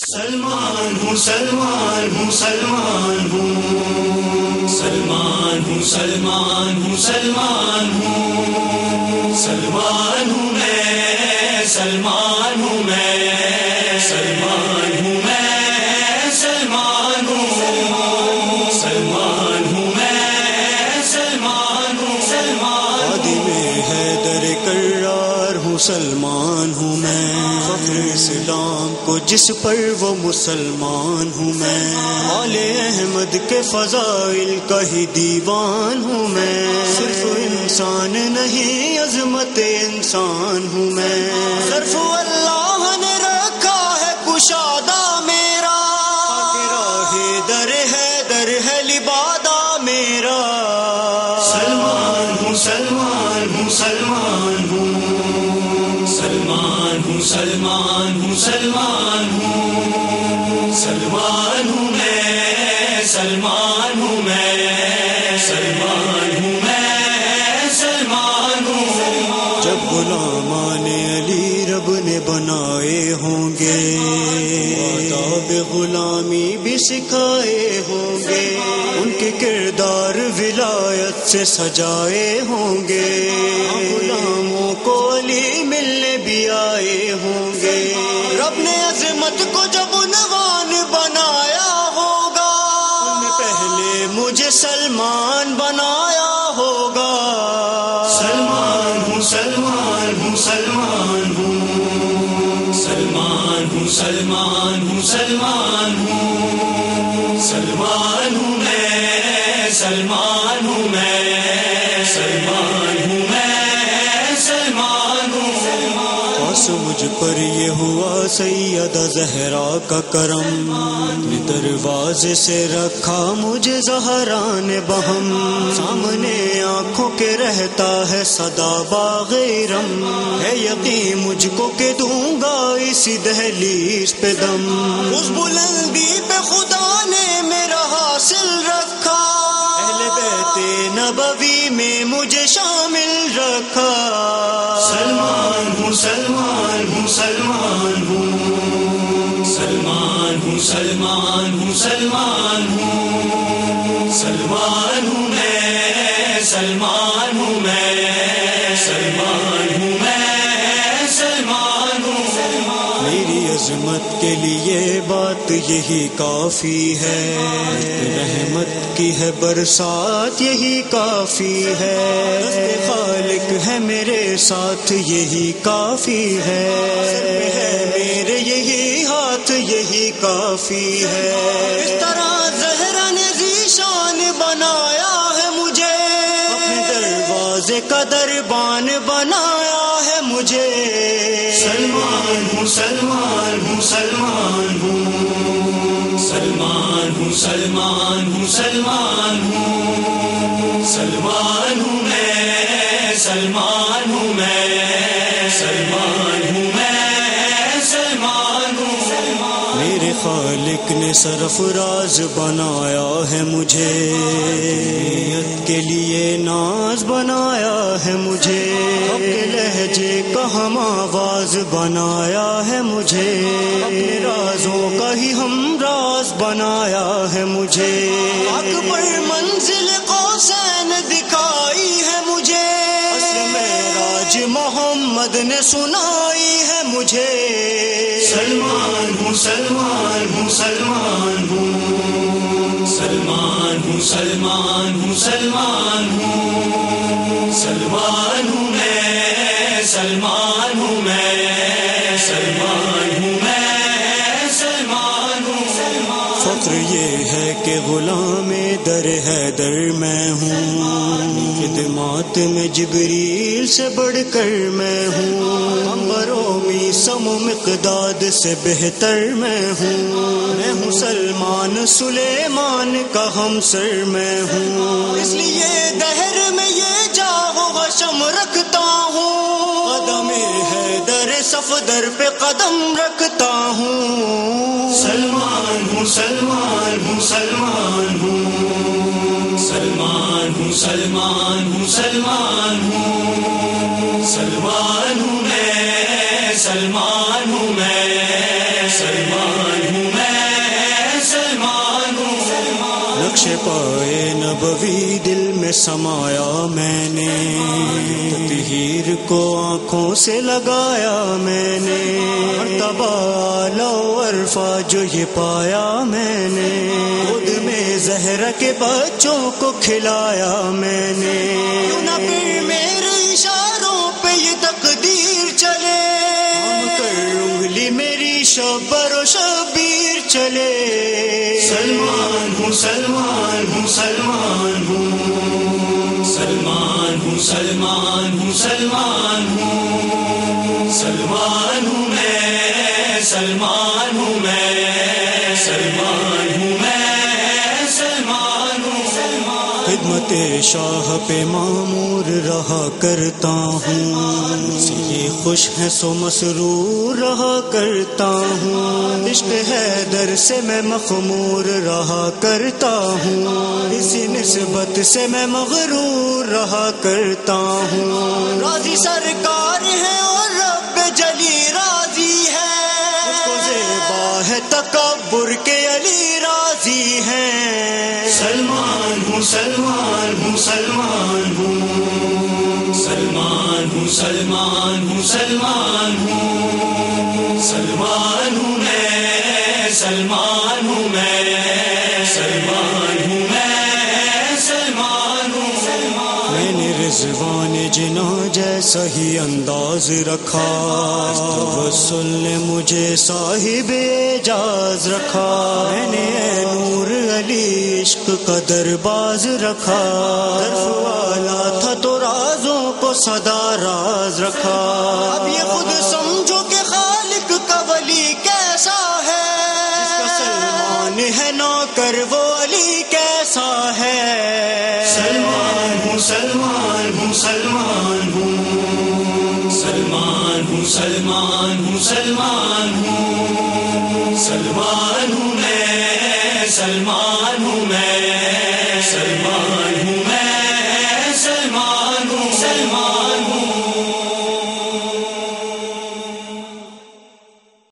سلمان ہوں سلمان ہوں سلمان ہوں سلمان ہوں سلمان ہوں سلمان ہوں سلمان ہوں میں سلمان ہوں میں سلمان ہوں میں سلمان ہوں سلمان ہوں میں سلمان ہوں سلمان خادم حیدر کرار ہوں سلمان ہوں میں فخر اسلام کو جس پر وہ مسلمان ہوں میں آل احمد کے فضائل کا ہی دیوان ہوں میں صرف انسان نہیں عظمت انسان ہوں میں صرف اللہ نے رکھا ہے کشادہ میرا حیدر ہے لبادہ میرا سلمان ہوں سلمان ہوں سلمان ہوں سلمان ہوں سلمان ہوں سلمان ہوں سلمان ہوں میں سلمان ہوں میں سلمان ہوں میں سلمان ہوں جب غلامان علی رب نے بنائے ہوں گے آداب غلامی بھی سکھائے ہوں گے ان کے کردار ولایت سے سجائے ہوں گے غلاموں کو علی ملنے بھی آئے ہوں گے رب نے عظمت کو جب عنوان بنایا ہوگا ان میں پہلے مجھے سلمان بنایا ہوگا سلمان ہوں سلمان ہوں سلمان ہوں سلمان ہوں سلمان ہوں سلمان ہوں سلمان ہوں میں سلمان ہوں میں سلمان ہوں میں سلمان ہوں خاص مجھ پر یہ ہوا سیدہ زہرا کا کرم دروازے سے رکھا مجھے زہرا نے بہم سامنے آنکھوں کے رہتا ہے صدا باغیرم ہے یقین مجھ کو کہ دوں گا اسی دہلیز پہ دم اس بلندی پہ خدا نے میرا حاصل رکھا اہل بیت نبوی میں مجھے شامل رکھا سلمان ہوں سلمان ہوں سلمان ہوں سلمان ہوں سلمان ہوں سلمان ہوں سلمان ہوں میں سلمان ہوں میں سلمان ہوں میں سلمان ہوں میری عظمت کے لیے بات یہی کافی ہے رحمت کی ہے برسات یہی کافی ہے خالق ہے میرے ساتھ یہی کافی ہے میرے یہی ہاتھ یہی کافی ہے اس طرح زہرا نے ذیشان بنایا ہے مجھے اپنے دروازے کا دربان بنایا ہے مجھے سلمان ہوں سلمان ہوں سلمان ہوں سلمان ہوں سلمان ہوں سلمان ہوں سلمان ہوں میں سلمان ہوں میں سلمان ہوں میں سلمان ہوں میرے خالق نے سرفراز بنایا ہے مجھے نیت کے لیے ناز بنایا ہے مجھے اپنے لہجے کا ہم آواز بنایا ہے مجھے اپنے رازوں کا ہی ہم راز بنایا ہے مجھے اکبر منزل قوسین دکھائی ہے مجھے اصل معراج محمد نے سنائی ہے مجھے سلمان ہوں سلمان ہوں سلمان ہوں سلمان ہوں سلمان ہوں سلمان ہوں سلمان ہوں میں سلمان ہوں میں سلمان ہوں میں سلمان ہوں فخر یہ ہے کہ غلام در حیدر میں ہوں خدمات میں جبریل سے بڑھ کر میں ہوں امبروں میں سم و مقداد سے بہتر میں ہوں سلمان سلیمان کا ہمسر میں ہوں اس لیے دہر میں یہ جاہ و غشم رکھتا ہوں قدم حیدر صفدر پہ قدم رکھتا ہوں سلمان ہوں سلمان ہوں سلمان ہوں سلمان ہوں سلمان ہوں سلمان ہوں سلمان ہوں میں سلمان ہوں میں سلمان ہوں نبوی دل میں سمایا میں نے، تطہیر کو آنکھوں سے لگایا میں نے، مرتبہ اعلیٰ و عرفہ جو یہ پایا میں نے، خود میں زہرا کے بچوں کو کھلایا میں نے، کیوں نہ پھر میرے اشاروں پہ یہ تقدیر چلے، ہم کر انگلی میری شبر و شبیر چلے، سلمان ہوں سلمان ہوں سلمان ہوں، سلمان ہوں سلمان ہوں سلمان ہوں، سلمان ہوں میں، سلمان ہوں میں، سلمان ہوں میں، سلمان ہوں، خدمت شاہ پہ معمور رہا کرتا ہوں، یہ خوش ہے سو مسرور رہا کرتا ہوں، عشق حیدر سے میں مخمور رہا کرتا ہوں، اسی نسبت سے میں مغرور رہا کرتا ہوں، راضی سرکار ہے اور رب جلی راضی ہے، اس کو زیبا ہے تکبر کے علی راضی ہے، سلمان ہوں سلمان ہوں سلمان ہوں، سلمان ہوں سلمان ہوں سلمان ہوں، سلمان ہوں میں، سلمان ہوں میں، سلمان ہوں میں، سلمان ہوں، میں نے رضوان جنا جیسا ہی انداز رکھا، توسل نے مجھے صاحب اعجاز رکھا، میں نے اے نور علی عشق کا درباز رکھا، ظرف والا تھا تو رازوں کو صدا راز رکھا، اب یہ خود سمجھو کہ خالق کا ولی کیسا ہے، جس کا سلمان ہے نوکر وہ علی کیسا ہے، سلمان ہوں سلمان ہوں سلمان ہوں، سلمان ہوں سلمان ہوں سلمان ہوں، سلمان ہوں میں، سلمان